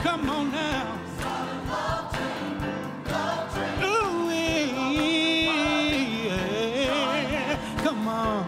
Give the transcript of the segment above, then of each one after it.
Come on now. Ooh, yeah. Come on.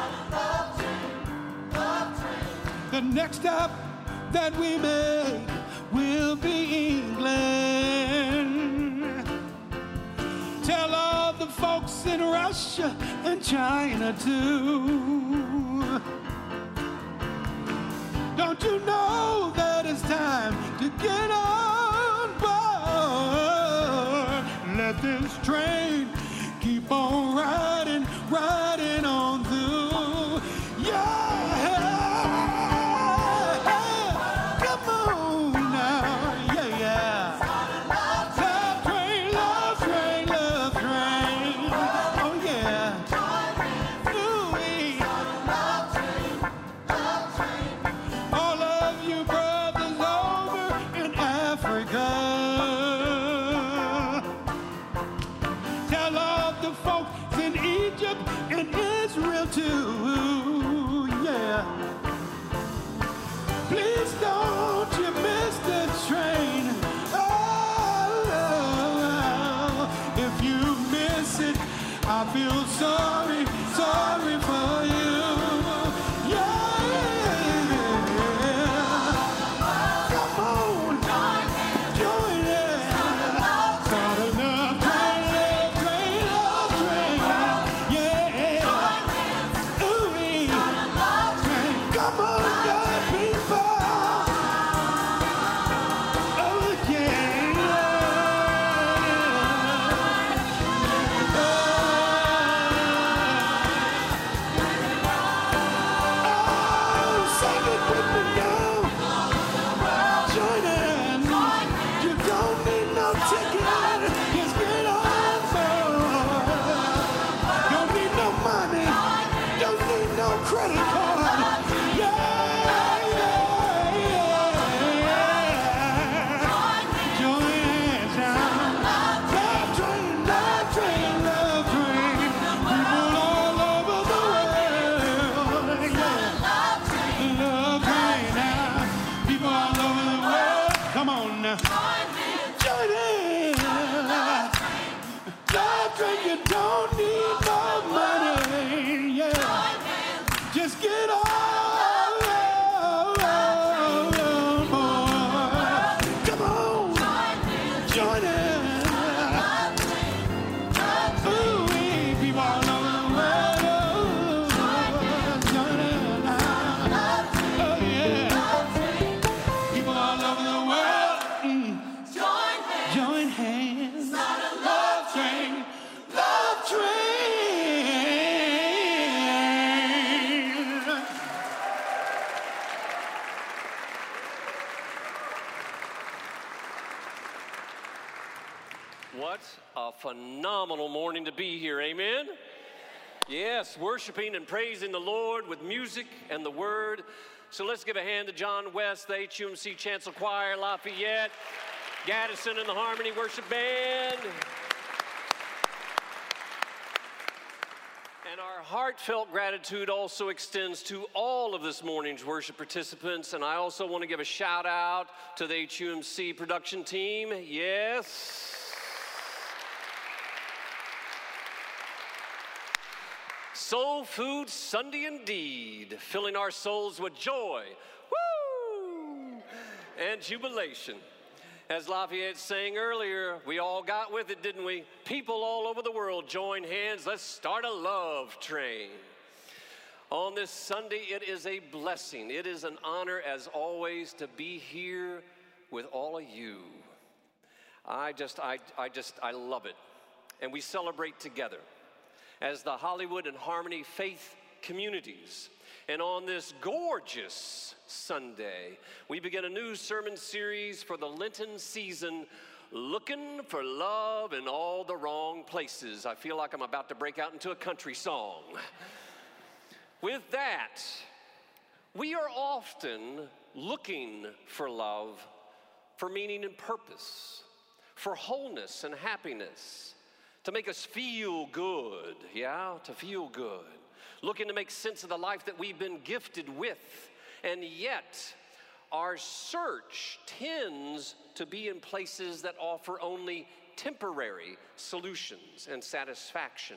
The next stop that we make will be England. Tell all the folks in Russia and China too. Don't you know that it's time to get on board? Let this train keep on riding, riding on through. Yeah. I feel sorry, sorry for you. Yeah. Come on, join it. Start another train, train, train. Yeah. Ooh, train. Come on, young people. Oh, yeah. Credit card. Yeah. Join hands now. Love train, love train, love train. People all over the world. Yeah. Love train now. People all over the world. Come on now. Join hands. Love train, you don't need no money. Yeah. Just get on board. Come on, join in. Ooh, people all over the world. Join in. Oh, yeah. People all over the world. Join hands. Love train. Love train. What a phenomenal morning to be here, amen? Yes, worshiping and praising the Lord with music and the Word. So let's give a hand to John West, the HUMC Chancel Choir, Lafayette, Gaddison and the Harmony Worship Band. And our heartfelt gratitude also extends to all of this morning's worship participants. And I also want to give a shout out to the HUMC production team. Yes. Soul Food Sunday indeed, filling our souls with joy, woo, and jubilation. As Lafayette sang earlier, we all got with it, didn't we? People all over the world join hands. Let's start a love train. On this Sunday, it is a blessing. It is an honor, as always, to be here with all of you. I love it. And we celebrate together as the Hollywood and Harmony faith communities. And on this gorgeous Sunday, we begin a new sermon series for the Lenten season, Looking for Love in All the Wrong Places. I feel like I'm about to break out into a country song. With that, we are often looking for love, for meaning and purpose, for wholeness and happiness, to make us feel good, to feel good. Looking to make sense of the life that we've been gifted with. And yet, our search tends to be in places that offer only temporary solutions and satisfaction.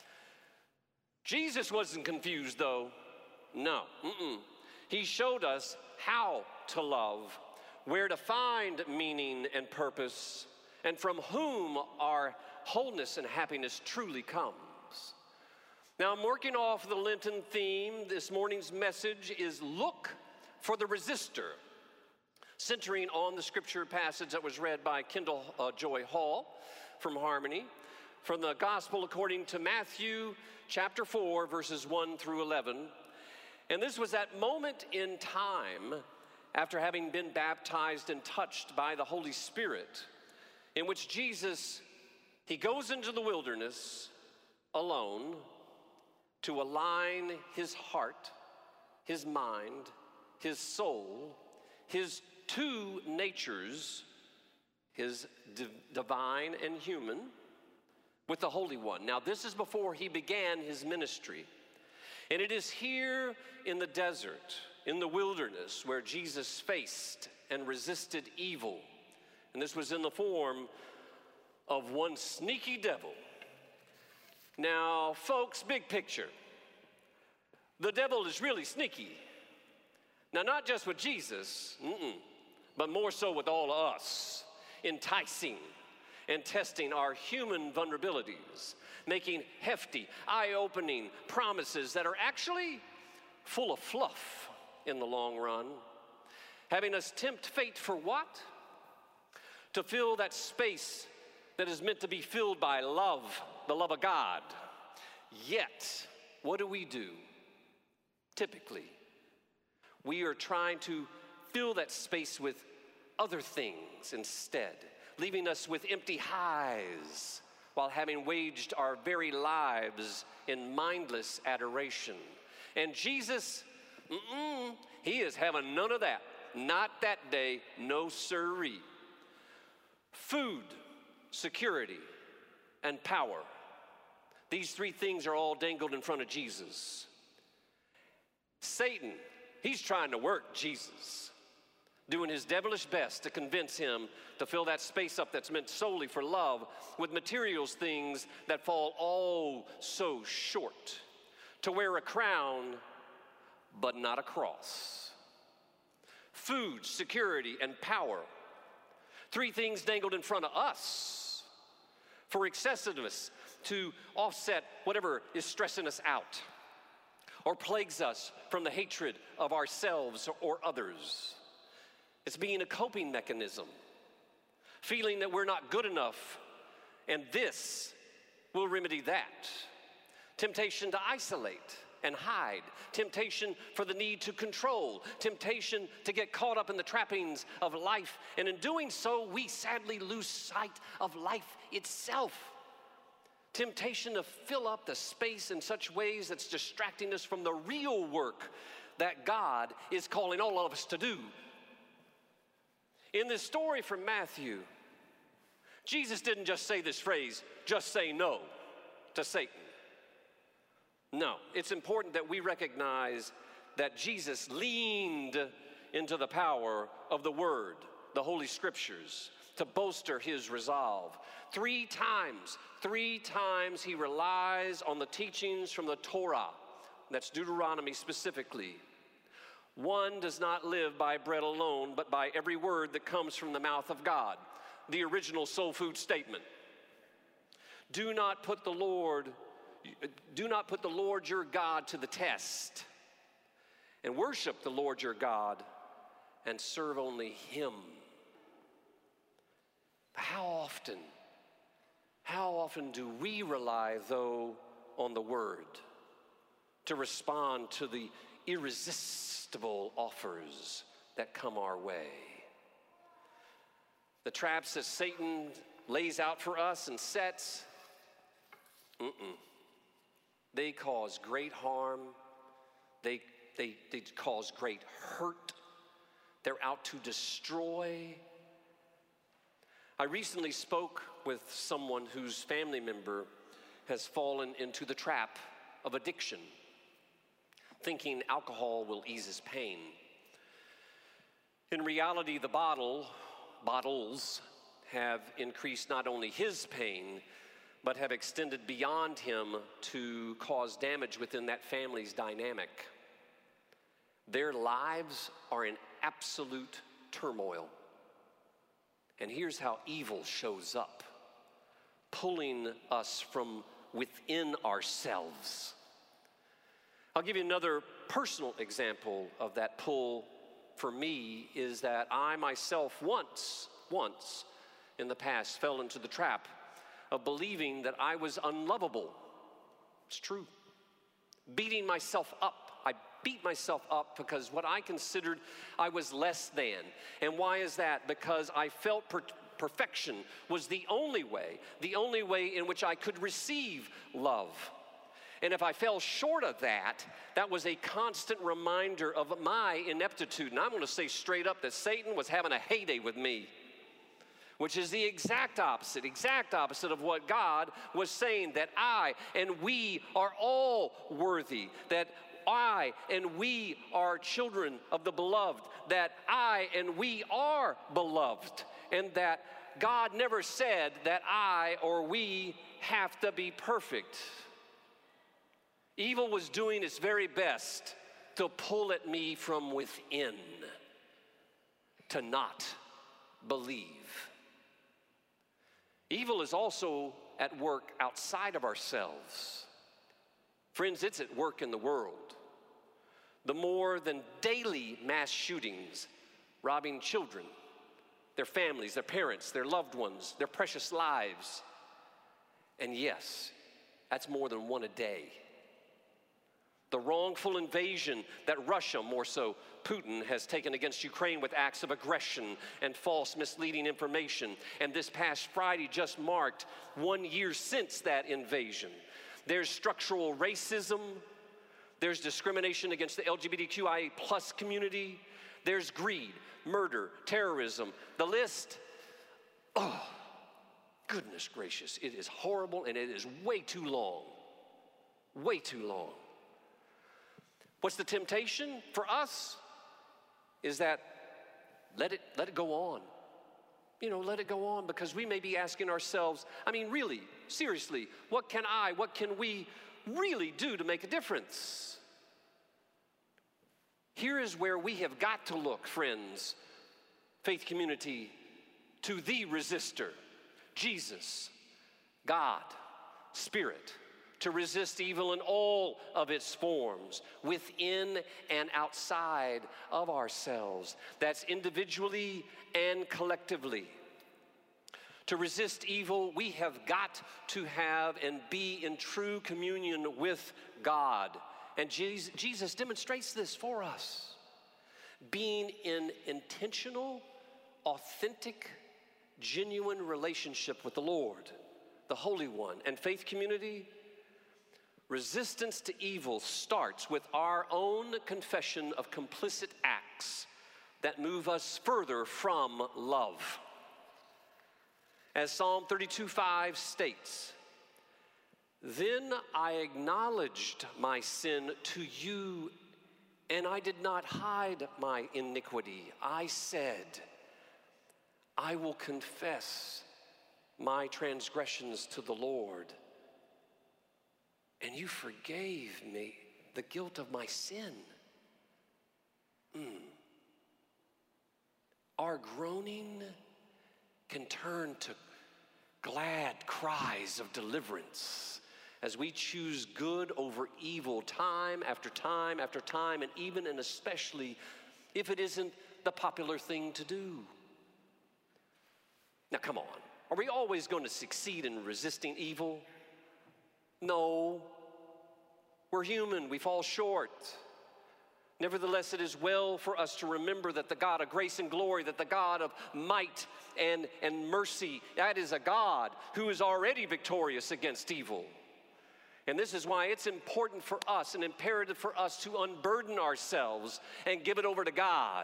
Jesus wasn't confused, though. No. He showed us how to love, where to find meaning and purpose, and from whom our wholeness and happiness truly comes. Now, I'm working off the Lenten theme. This morning's message is Look for the Resistor, centering on the scripture passage that was read by Kendall Joy Hall from Harmony, from the Gospel according to Matthew chapter 4, verses 1 through 11. And this was that moment in time after having been baptized and touched by the Holy Spirit, in which Jesus, he goes into the wilderness alone to align his heart, his mind, his soul, his two natures, his divine and human, with the Holy One. Now, this is before he began his ministry. And it is here in the desert, in the wilderness, where Jesus faced and resisted evil. And this was in the form of one sneaky devil. Now, folks, big picture. The devil is really sneaky. Now, not just with Jesus, but more so with all of us, enticing and testing our human vulnerabilities, making hefty, eye-opening promises that are actually full of fluff in the long run, having us tempt fate for what? To fill that space that is meant to be filled by love, the love of God. Yet, what do? Typically, we are trying to fill that space with other things instead, leaving us with empty highs while having waged our very lives in mindless adoration. And Jesus, he is having none of that. Not that day, no siree. Food, security, and power. These three things are all dangled in front of Jesus. Satan, he's trying to work Jesus, doing his devilish best to convince him to fill that space up that's meant solely for love with materials, things that fall all so short. To wear a crown, but not a cross. Food, security, and power. Three things dangled in front of us for excessiveness, to offset whatever is stressing us out or plagues us from the hatred of ourselves or others. It's being a coping mechanism, feeling that we're not good enough, and this will remedy that. Temptation to isolate and hide, temptation for the need to control, temptation to get caught up in the trappings of life, and in doing so, we sadly lose sight of life itself. Temptation to fill up the space in such ways that's distracting us from the real work that God is calling all of us to do. In this story from Matthew, Jesus didn't just say this phrase, just say no to Satan. No, it's important that we recognize that Jesus leaned into the power of the Word, the Holy Scriptures, to bolster his resolve. Three times he relies on the teachings from the Torah. That's Deuteronomy specifically. One does not live by bread alone, but by every word that comes from the mouth of God. The original soul food statement. Do not put the Lord your God to the test, and worship the Lord your God and serve only him. How often do we rely, though, on the Word to respond to the irresistible offers that come our way? The traps that Satan lays out for us and sets, they cause great harm. They cause great hurt. They're out to destroy. I recently spoke with someone whose family member has fallen into the trap of addiction, thinking alcohol will ease his pain. In reality, the bottles have increased not only his pain, but have extended beyond him to cause damage within that family's dynamic. Their lives are in absolute turmoil. And here's how evil shows up, pulling us from within ourselves. I'll give you another personal example of that pull for me is that I myself once in the past fell into the trap of believing that I was unlovable. It's true. Beating myself up. I beat myself up because what I considered I was less than. And why is that? Because I felt perfection was the only way in which I could receive love. And if I fell short of that, that was a constant reminder of my ineptitude. And I'm going to say straight up that Satan was having a heyday with me, which is the exact opposite of what God was saying, that I and we are all worthy, that I and we are children of the beloved, that I and we are beloved, and that God never said that I or we have to be perfect. Evil was doing its very best to pull at me from within, to not believe. Evil is also at work outside of ourselves. Friends, it's at work in the world. The more than daily mass shootings, robbing children, their families, their parents, their loved ones, their precious lives. And yes, that's more than one a day. The wrongful invasion that Russia, more so Putin, has taken against Ukraine with acts of aggression and false misleading information. And this past Friday just marked 1 year since that invasion. There's structural racism. There's discrimination against the LGBTQIA+ community. There's greed, murder, terrorism. The list, oh, goodness gracious, it is horrible and it is way too long. Way too long. What's the temptation for us is that let it go on. Let it go on, because we may be asking ourselves, really, seriously, what can we really do to make a difference? Here is where we have got to look, friends, faith community, to the resistor, Jesus, God, Spirit, to resist evil in all of its forms, within and outside of ourselves. That's individually and collectively. To resist evil, we have got to have and be in true communion with God. And Jesus demonstrates this for us. Being in intentional, authentic, genuine relationship with the Lord, the Holy One. And faith community, resistance to evil starts with our own confession of complicit acts that move us further from love. As Psalm 32:5 states, "Then I acknowledged my sin to you, and I did not hide my iniquity. I said, I will confess my transgressions to the Lord. And you forgave me the guilt of my sin." Our groaning can turn to glad cries of deliverance as we choose good over evil time after time after time, and even and especially if it isn't the popular thing to do. Now come on, are we always going to succeed in resisting evil? No, we're human, we fall short. Nevertheless, it is well for us to remember that the God of grace and glory, that the God of might and mercy, that is a God who is already victorious against evil. And this is why it's important for us and imperative for us to unburden ourselves and give it over to God.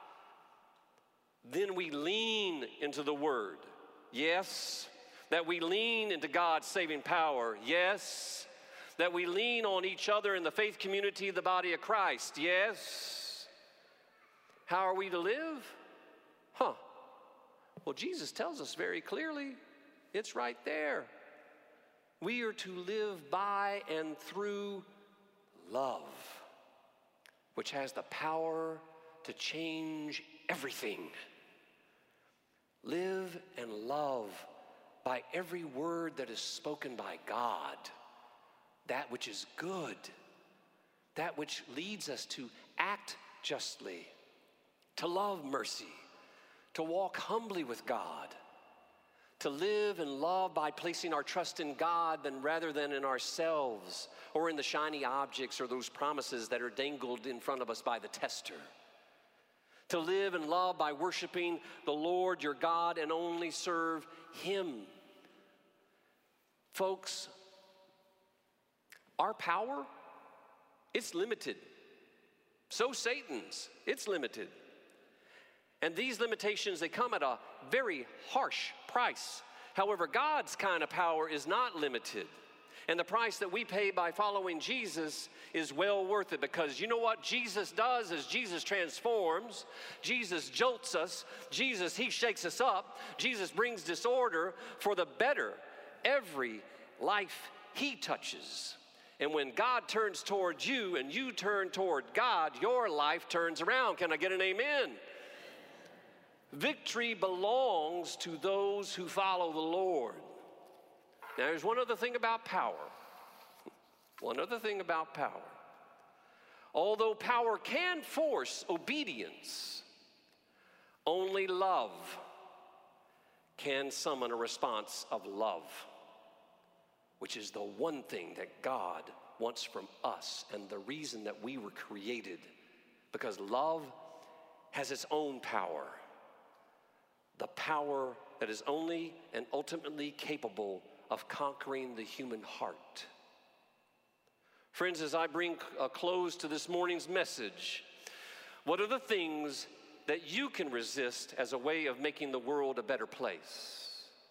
Then we lean into the Word. Yes, that we lean into God's saving power. Yes, that we lean on each other in the faith community, the body of Christ. Yes, How are we to live? Well, Jesus tells us very clearly. It's right there. We are to live by and through love, which has the power to change everything. Live and love by every word that is spoken by God, that which is good, that which leads us to act justly, to love mercy, to walk humbly with God, to live and love by placing our trust in God rather than in ourselves or in the shiny objects or those promises that are dangled in front of us by the tester. To live and love by worshiping the Lord your God and only serve Him. Folks, our power, it's limited. So Satan's, it's limited. And these limitations, they come at a very harsh price. However, God's kind of power is not limited. And the price that we pay by following Jesus is well worth it, because you know what Jesus does is Jesus transforms, Jesus jolts us, Jesus, He shakes us up, Jesus brings disorder for the better every life He touches. And when God turns towards you and you turn toward God, your life turns around. Can I get an amen? Victory belongs to those who follow the Lord. Now, there's one other thing about power. One other thing about power. Although power can force obedience, only love can summon a response of love, which is the one thing that God wants from us and the reason that we were created, because love has its own power. The power that is only and ultimately capable of conquering the human heart. Friends, as I bring a close to this morning's message, what are the things that you can resist as a way of making the world a better place?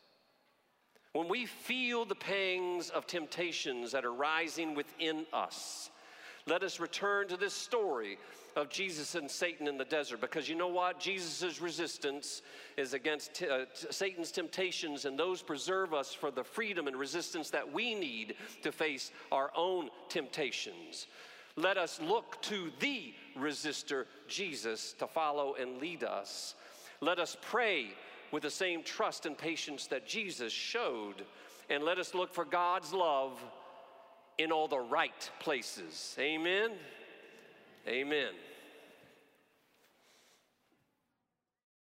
When we feel the pangs of temptations that are rising within us, let us return to this story of Jesus and Satan in the desert, because you know what? Jesus' resistance is against Satan's temptations, and those preserve us for the freedom and resistance that we need to face our own temptations. Let us look to the resistor, Jesus, to follow and lead us. Let us pray with the same trust and patience that Jesus showed, and let us look for God's love in all the right places. Amen. Amen.